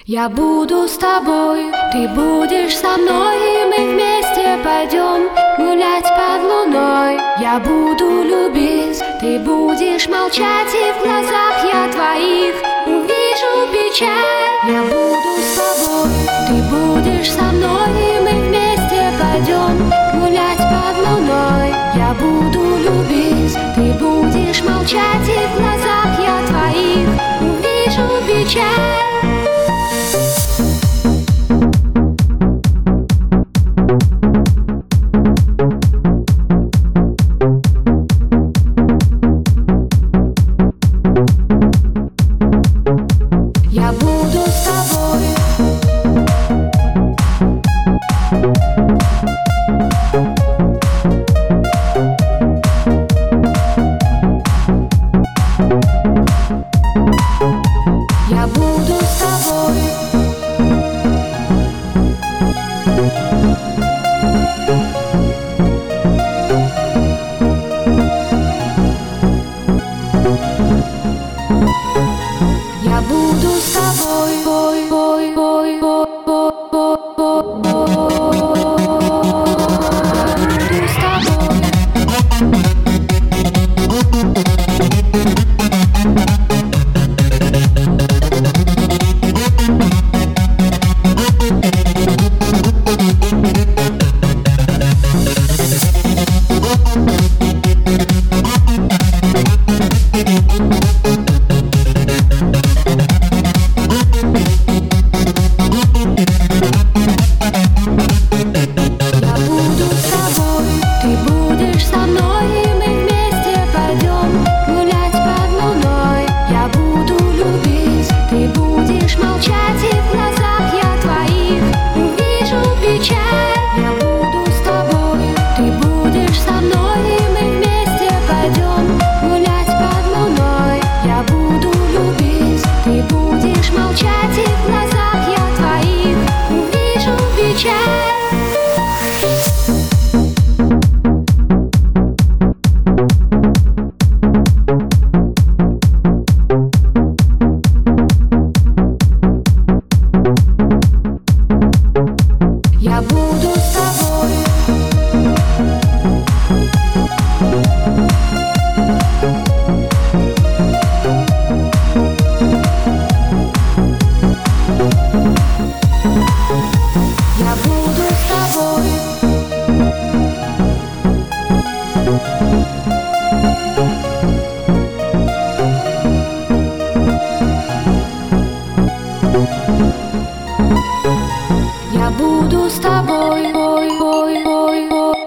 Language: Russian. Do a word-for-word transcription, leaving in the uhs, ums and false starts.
Я буду с тобой, ты будешь со мной, и мы вместе пойдем гулять под луной. Я буду любить, ты будешь молчать, и в глазах я твоих увижу печаль. Я буду с тобой, ты будешь со мной, и мы вместе пойдем гулять под луной. Я буду любить, ты будешь молчать, и в глазах я твоих увижу печаль. Я буду с тобой. Я буду с тобой. Я буду с тобой, бой, бой, бой, бой, бой, бой, бой. Буду с тобой. Молчать, и в глазах я твоих увижу печаль. Я буду с тобой. Я буду с тобой. Я буду с тобой, ой, ой, ой, ой.